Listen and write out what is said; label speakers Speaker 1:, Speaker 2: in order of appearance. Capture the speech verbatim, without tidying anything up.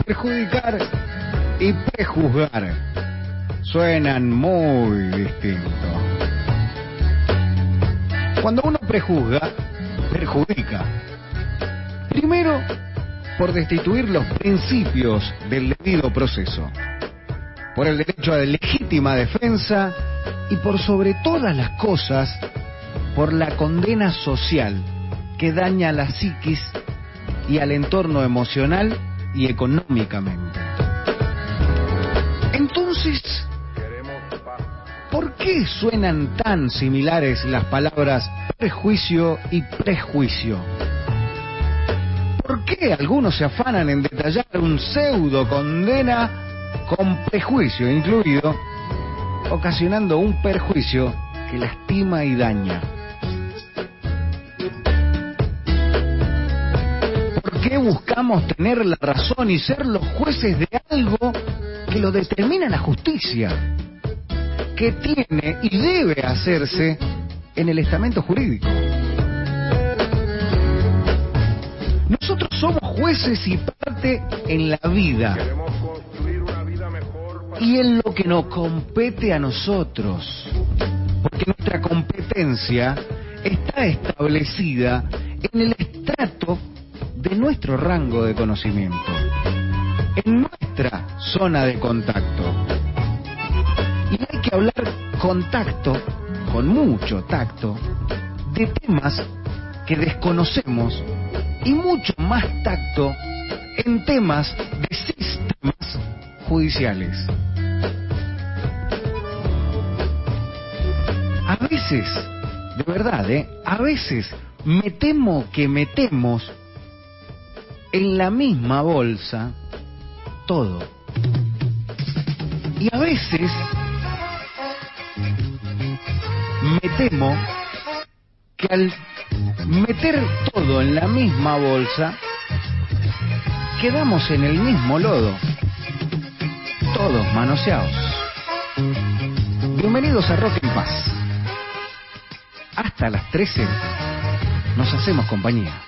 Speaker 1: perjudicar y prejuzgar suenan muy distintos. Cuando uno prejuzga, perjudica. Primero, por destituir los principios del debido proceso, por el derecho a la legítima defensa y por sobre todas las cosas, por la condena social que daña a la psiquis y al entorno emocional y económicamente. Entonces, ¿por qué suenan tan similares las palabras prejuicio y prejuicio? ¿Por qué algunos se afanan en detallar un pseudo condena con prejuicio incluido, ocasionando un perjuicio que lastima y daña? ¿Por qué buscamos tener la razón y ser los jueces de algo que lo determina la justicia, que tiene y debe hacerse en el estamento jurídico? Nosotros somos jueces y parte en la vida y en lo que nos compete a nosotros, porque nuestra competencia está establecida en el estrato de nuestro rango de conocimiento, en nuestra zona de contacto. Y hay que hablar con tacto, con mucho tacto, de temas que desconocemos y mucho más tacto en temas de sistemas judiciales. A veces, de verdad, ¿eh? A veces me temo que metemos en la misma bolsa todo. Y a veces me temo que al meter todo en la misma bolsa quedamos en el mismo lodo, todos manoseados. Bienvenidos a Rock en Paz. Hasta las trece nos hacemos compañía.